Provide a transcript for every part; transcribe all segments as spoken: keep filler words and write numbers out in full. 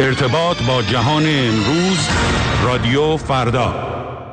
ارتباط با جهان امروز، رادیو فردا.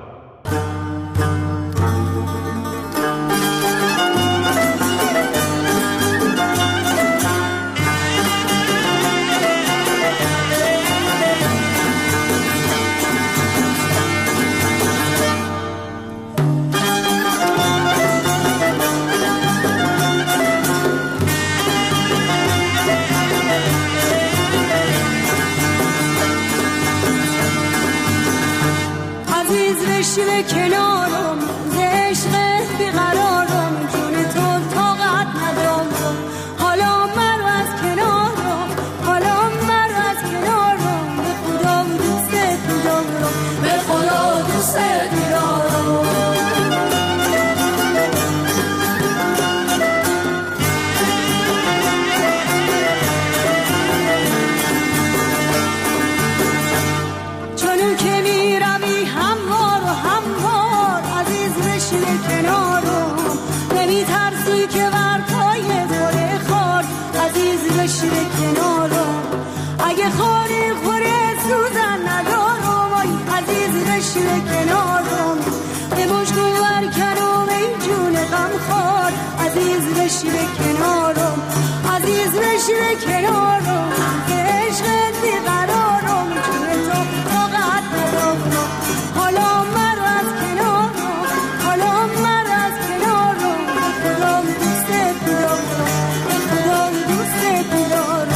بشینه کنارم ز عشقت بیقرارم، جون تو طاقت ندارم، حالا مرو از کنارم، حالا مرو از کنارم، به خدا دوستت دارم، به خدا دوستت دارم. چون که میروی هموار و هموار، عزیز بشین کنارم، نمی ترسی که بر پای دوره خار، عزیز بشین کنارم، اگه خاری خوره سوزن ندارم، آی عزیز بشین کنارم، به مشکون برکنم ای جون غم خار، عزیز بشین کنارم، عزیز بشین کنارم، به عشقت بیقرارم، جون تو طاقت ندارم، حالا مرو از کنارم، حالا مرو از کنارم، به خدا دوستت دارم، به خدا دوستت دارم.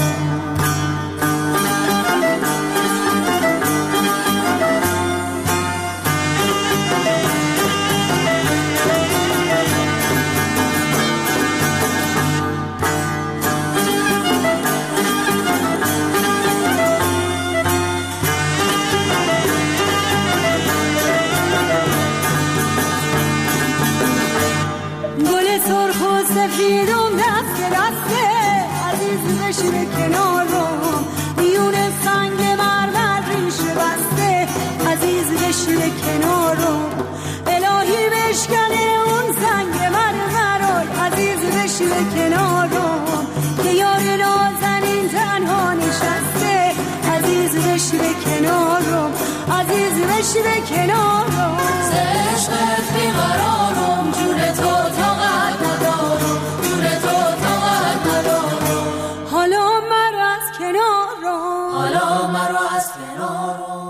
گل سرخ و سفیدم دست دسته، عزیز بشین کنارم، میون سنگ مرمر ریشه بسته، عزیز بشین کنارم، الهی بشکنه اون سنگ مرمر، عزیز بشین کنارم، که یار نازنین تنها نشسته، عزیز بشین کنارم، عزیز بشین کنارم، ز عشقت بیقرارم، جون تو طاقت ندارم، جون تو طاقت ندارم، حالا مرو از کنارم، حالا مرو از کنارم.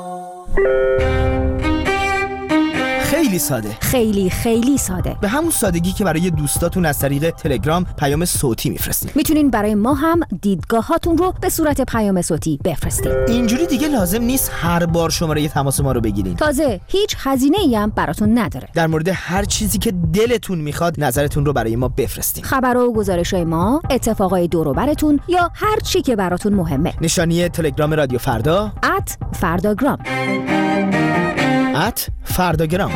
خیلی ساده، خیلی خیلی ساده، به همون سادگی که برای دوستاتون از طریق تلگرام پیام صوتی میفرستین. میتونین برای ما هم دیدگاهاتون رو به صورت پیام صوتی بفرستین. اینجوری دیگه لازم نیست هر بار شماره تماس ما رو بگیرین. تازه هیچ هزینه‌ای هم براتون نداره. در مورد هر چیزی که دلتون میخواد نظرتون رو برای ما بفرستین. خبر و گزارش‌های ما، اتفاقای دور و برتون یا هر چی که براتون مهمه. نشانی تلگرام رادیو فردا ات فرداگرام ات فرداگرام.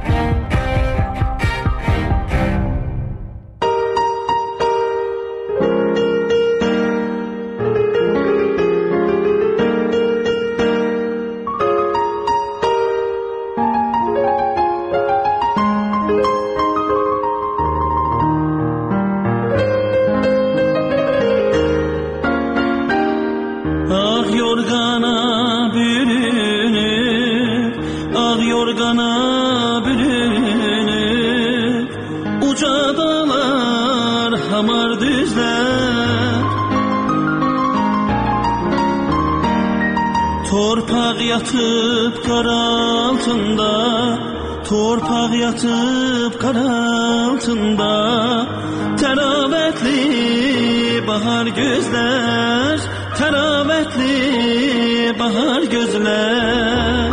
Torpaq yatıb qar altında, torpaq yatıb qar altında, təravətli bahar gözlər, təravətli bahar gözlər.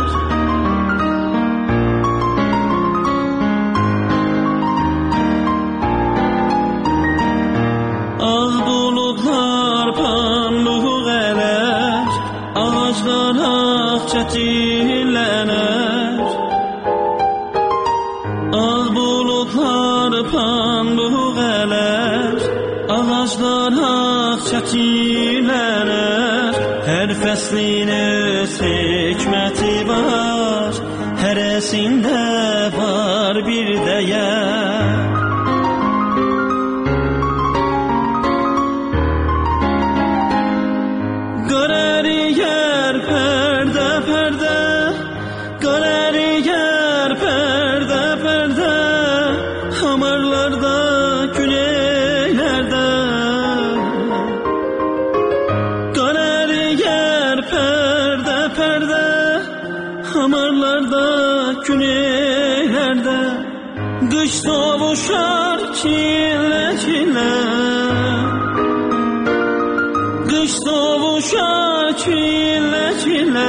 Ağ buludlar panluq ələr, ağaclar ağ çəçilənər. Ağ buludlar panluq ələr, ağaclar ağ çəçilənər. Hər fəslin öz hikməti var, hərəsində var bir dəyər. damarlarda, küreklerde kış soğuşar çile çile. Kış soğuşar çile çile.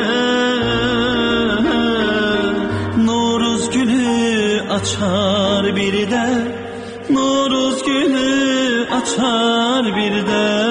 Noruz gülü açar bir de, Noruz gülü açar bir de.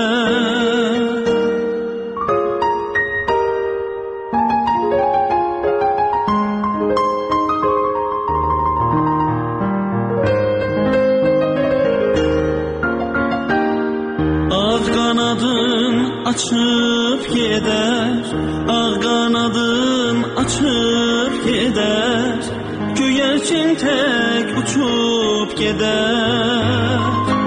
Açıp gider, ağ kanadın açıp gider, göyerçin tek uçup gider.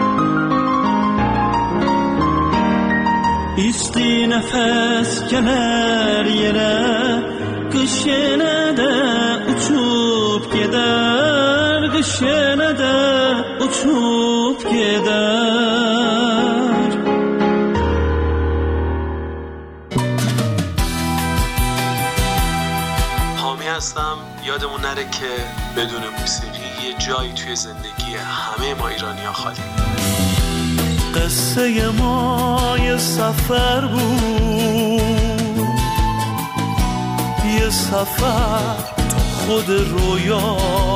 İsti nefes geler yere, kış yine de uçup gider, kış yine de uçup gider. هستم. یادمون نره که بدون موسیقی یه جایی توی زندگی همه ما ایرانی‌ها خالی. قصه ما یه سفر بود، یه سفر تو خود رویا.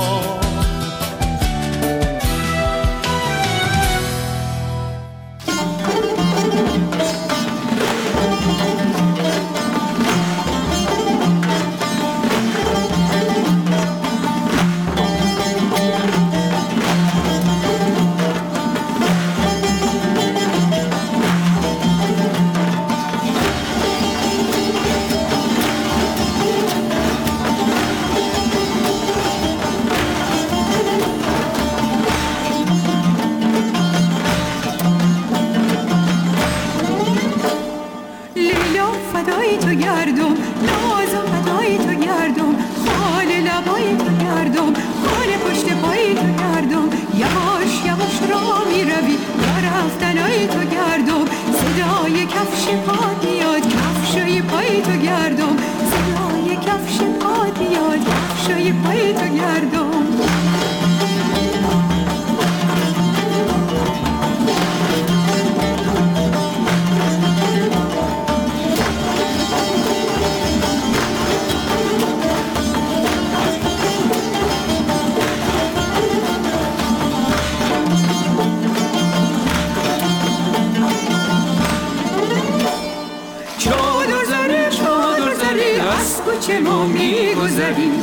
کوچه ما میگذریم،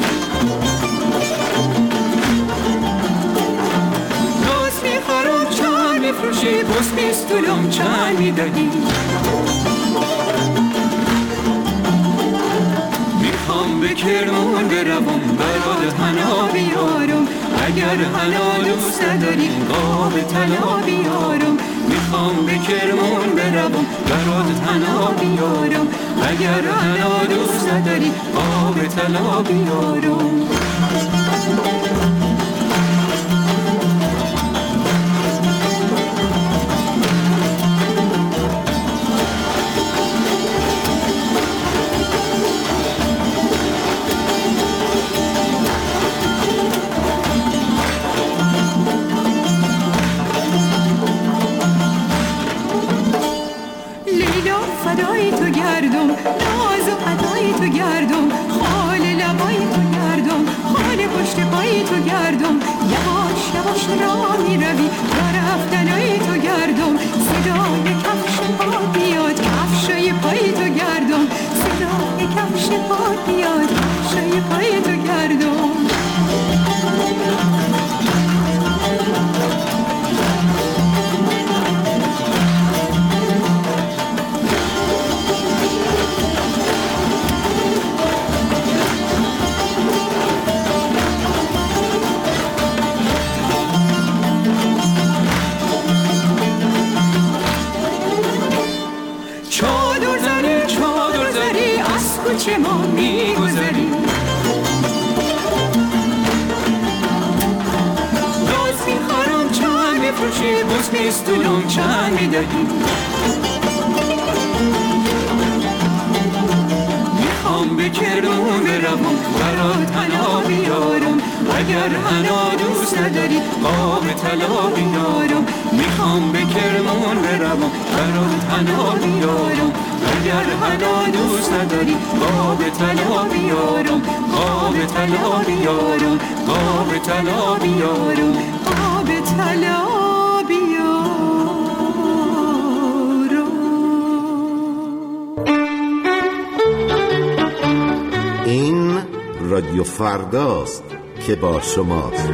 روز میخورم چند میفروشی، بس بیستولم چند میدهی. میخوام به کرمون بروم، برات حنا بیارم، اگر حنا دوست نداری قاب طلا بیارم. میخوام به کرمون بروم، برات حنا بیارم، اگر حنا دوست نداری آب طلا بیارم. لیلا فدای تو گردم، ناز و عطای تو گردم، خال لبای تو گردم، خال پشت پای تو گردم. یواش یواش راه می روی، رفتنای تو گردم، صدای کفش پا بیاد، کفشای پای تو گردم، صدای کفش پا بیاد، کفشای پای تو گردم. کوچه ما میگذریم، روز میخورم چند میفروشی، بس بیستولم چند میدهی. میخوام به کرمون برم، بروم برات تنها بیارم اگر منو دوست نداری قاب طلا بیارم میخوام به کرمان بروم برات تنها بیارم اگر منو دوست نداری قاب طلا بیارم قاب طلا بیارم قاب طلا بیارم قاب طلا بیارم. این رادیو فرداست که با شماست.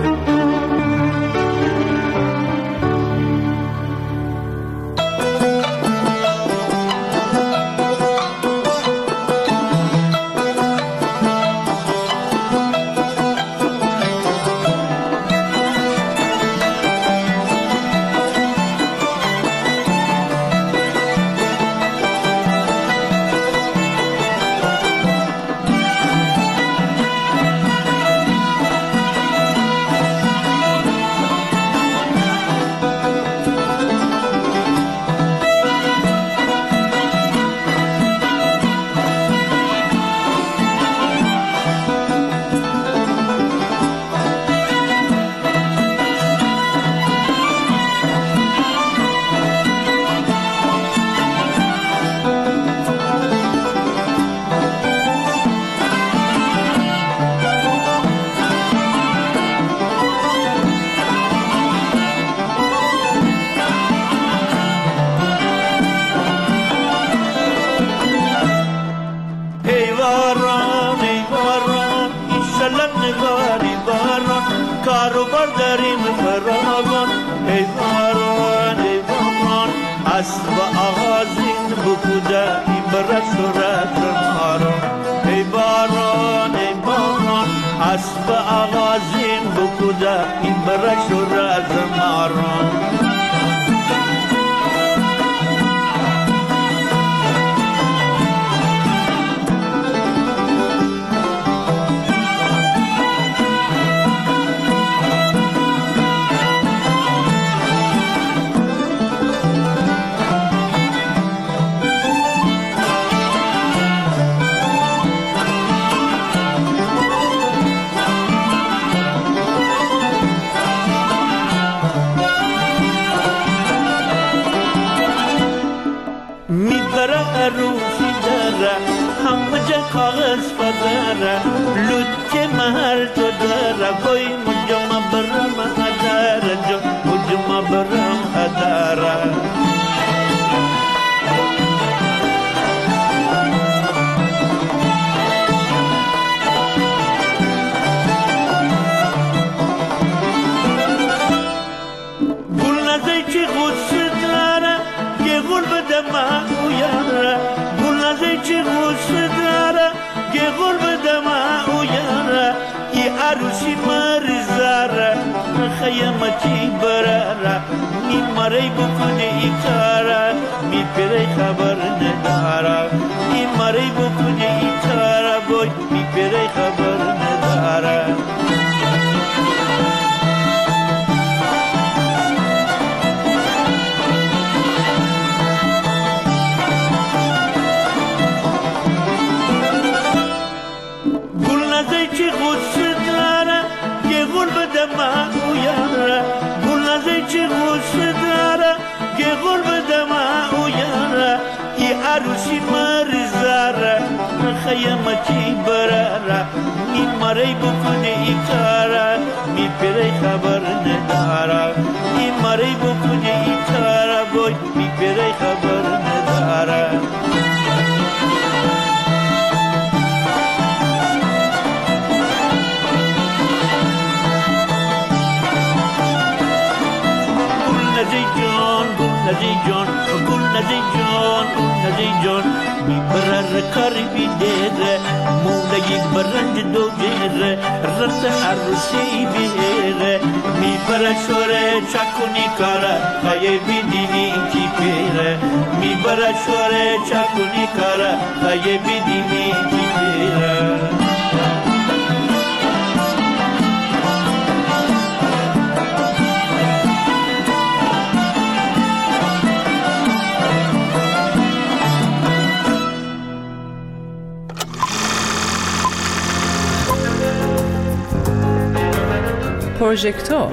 پروژکتور.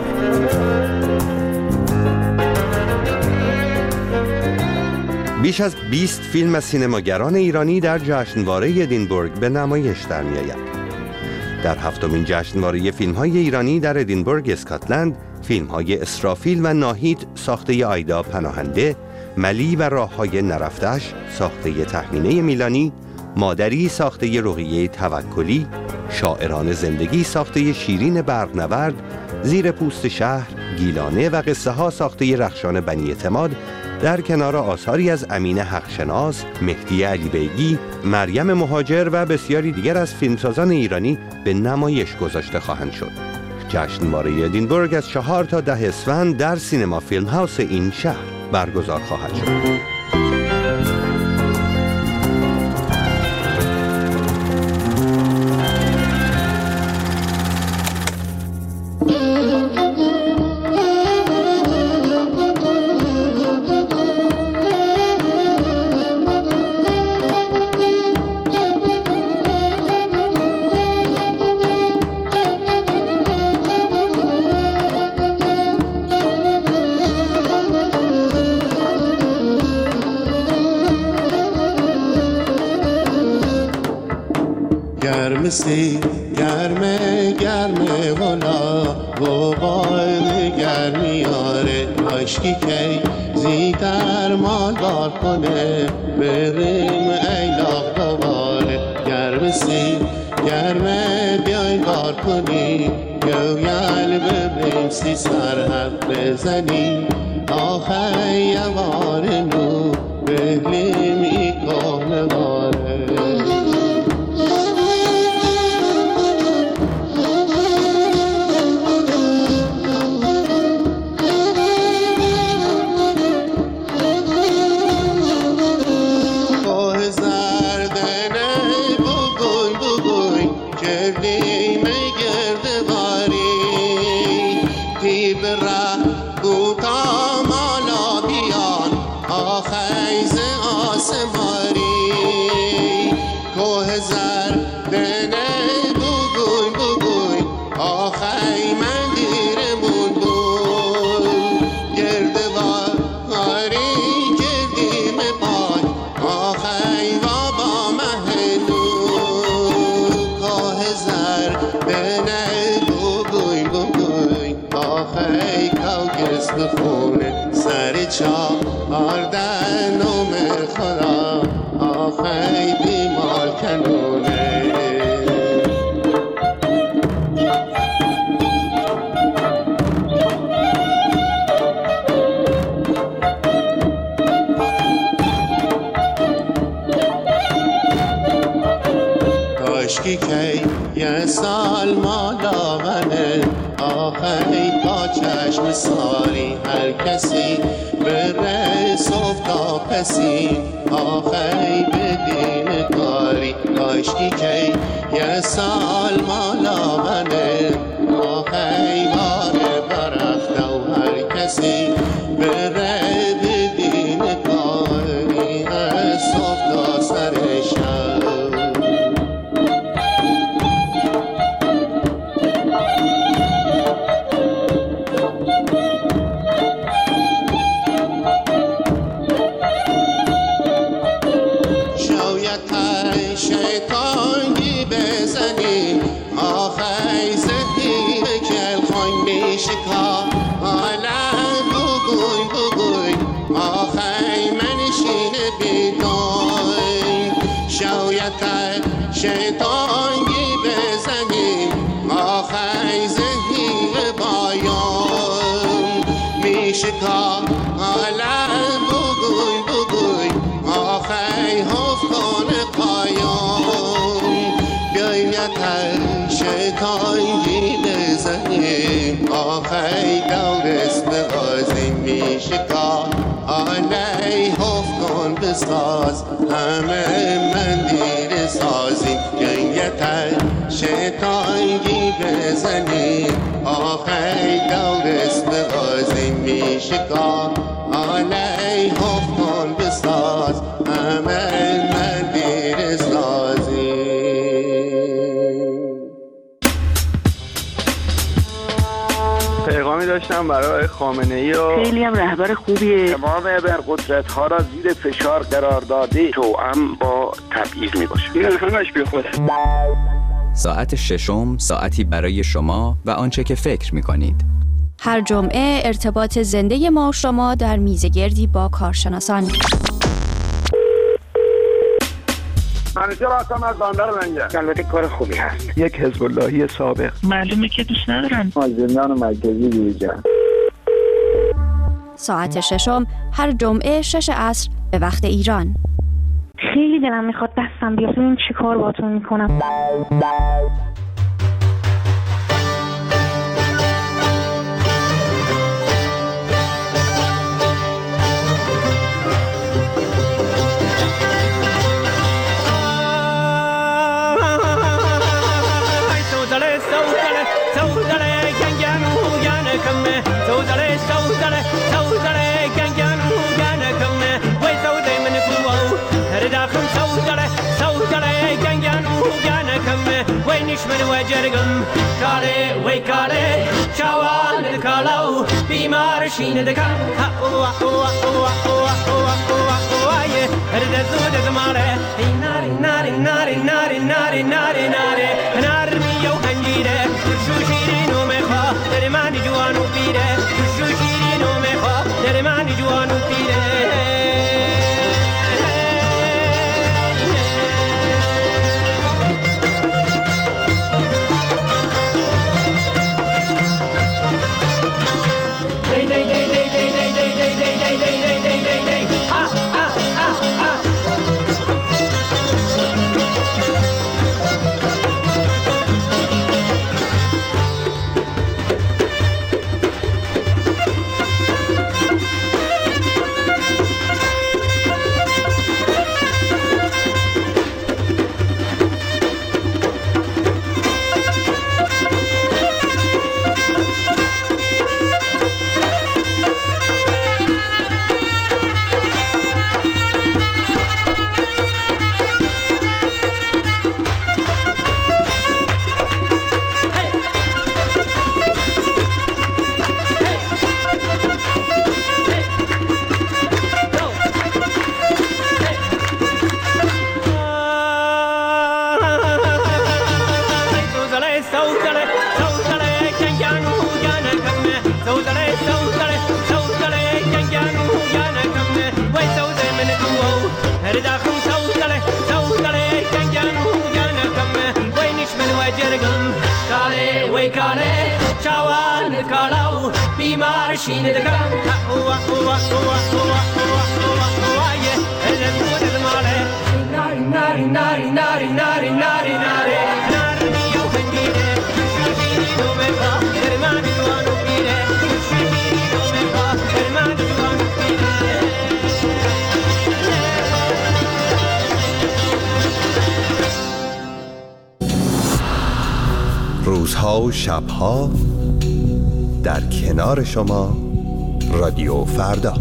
بیش از بیست فیلم از سینماگران ایرانی در جشنواره ادینبورگ به نمایش در می‌آید. در هفتمین جشنواره فیلم‌های ایرانی در ادینبورگ اسکاتلند، فیلم‌های اسرافیل و ناهید ساخته آیدا پناهنده، ملی و راه‌های نرفته‌اش ساخته تهمینه میلانی، مادری ساخته رقیه توکلی، شاعران زندگی ساخته شیرین برق‌نورد، زیر پوست شهر، گیلانه و قصه ها ساخته رخشان بنی اعتماد در کنار آثاری از امین حقشناس، مهدی علی بیگی، مریم مهاجر و بسیاری دیگر از فیلمسازان ایرانی به نمایش گذاشته خواهند شد. جشنواره ادینبورگ از چهار تا ده اسفند در سینما فیلم هاوس این شهر برگزار خواهد شد. سی گرمه گرمه والا و باید گرمی آره عشقی که زیدر مال بار کنه بریم ایلاق دوباره. گرمه سی گرمه بیای بار کنی گویل ببریم سی سرحد بزنی آخه یوار نو بگلیم ای کهنه واره. آردن عمر خدا آخی بیمار کنونه. کاشکی که یه سال مالا منه آخی تا چشم ساری هر کسی بره صف تا پسی آخی بدین کاری. کاشکی که یه سال مالا منه آخی باره برخته و هر کسی بره بدین کاری از صف تا سر شب. شیطانی بزنیم آخی زهیر بایان میشه که عالم بگوی بگوی آخی حف کنه قایان. بیایم یکر شیطانی بزنیم آخی دورست بغازیم میشه که علی حف کن بساز همه مندیر سازیم. گنگتر شیطانی بزنیم آخی دورست بغازیم میشه که علی حف کن بساز همه مندیر سازیم. داشتم برای خامنه‌ای و خیلی هم رهبر خوبیه. تمام ابرقدرت ها را زیر فشار قرار داده، توأم با تبعیض میباشه. این همش بی خوده. ساعت ششم، ساعتی برای شما و آنچه که فکر میکنید. هر جمعه ارتباط زنده ما و شما در میزگردی با کارشناسان. منیجر هستم از بندر منجر. البته کار خوبی هست. یک حزب اللهی سابق. معلومه که دوست ندارن. از زندان مرکزی بیرون. ساعت ششم هر جمعه شش عصر به وقت ایران. خیلی دلم میخواد دستم بیاد ببین چی کار باهاتون میکنم. من وجرگم کاله وی کاله چوان کالو بیمار شین دکان او او او او او او آیه هر دزود زماره ناری ناری ناری ناری ناری ناری ناری نار میو هنجیره شو شیرینو میخوا در من جوانو پیره شو شیرینو میخوا در من جوانو پیره بیمار شین دکان او او او او او آیه هر دزود زماره ناری ناری ناری ناری ناری ناری ناری نار میو هنجیره شو شیرینو میخوا در من جوانو پیره شو شیرینو میخوا در من جوانو پیره روزها و شبها در کنار شما رادیو فردا.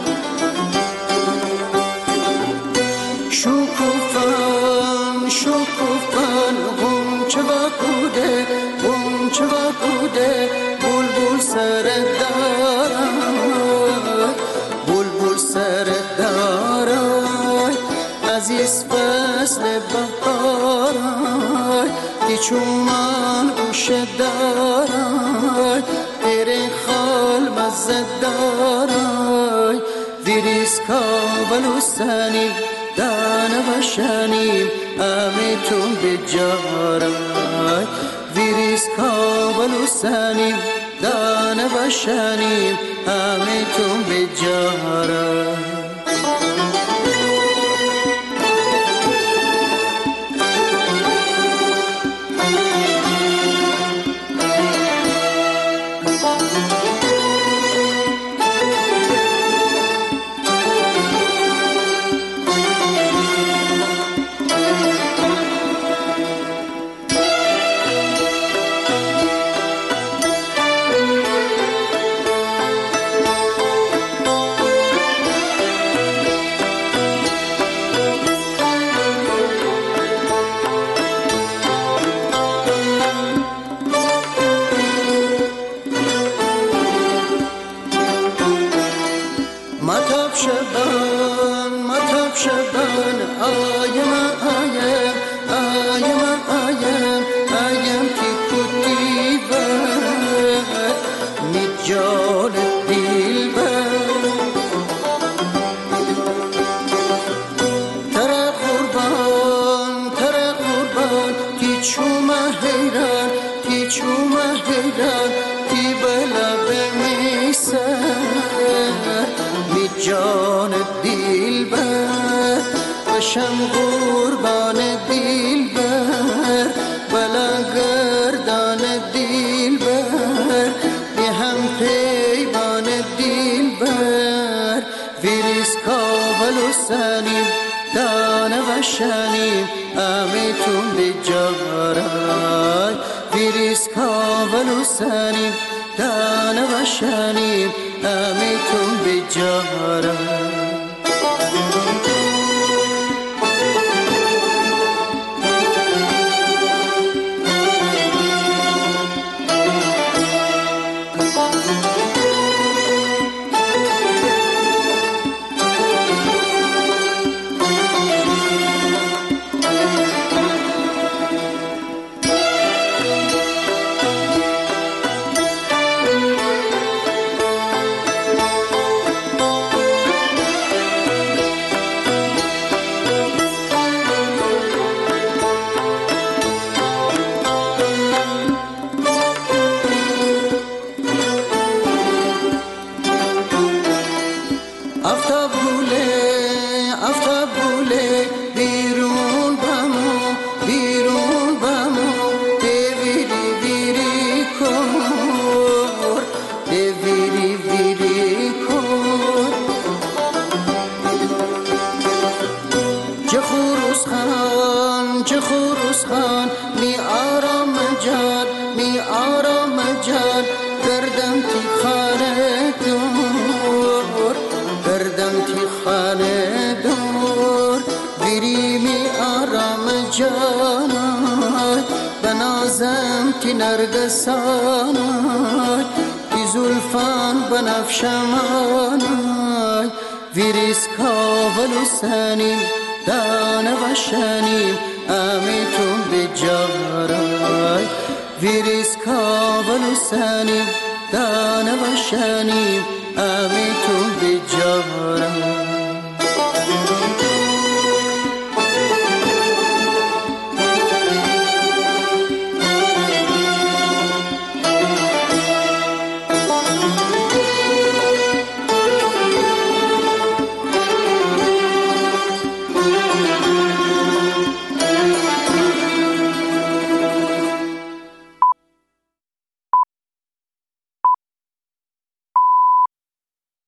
شکوفان شکوفان عزیز فصل بهارای دی چومان گوش دارای تیره خال مزد دارای ویریز کابلو سنیم دانه بشنیم امیتون بجارای ویریز کابلو سنیم دانه بشنیم امیتون بجارای شم قربان دل بر بلا گردان دل بر بی هم پیبان دل بر ویریز کابلو سنیم دانه و شنیم امیتون بجارای ویریز کابلو سنیم دانه و شنیم امیتون بجارای نرگسانای کی زلفان بنفشمانای ویریز کاولو سنیم دانه و شنیم امیتون بجارای ویریز کاولو سنیم دانه و شنیم امیتون بجارای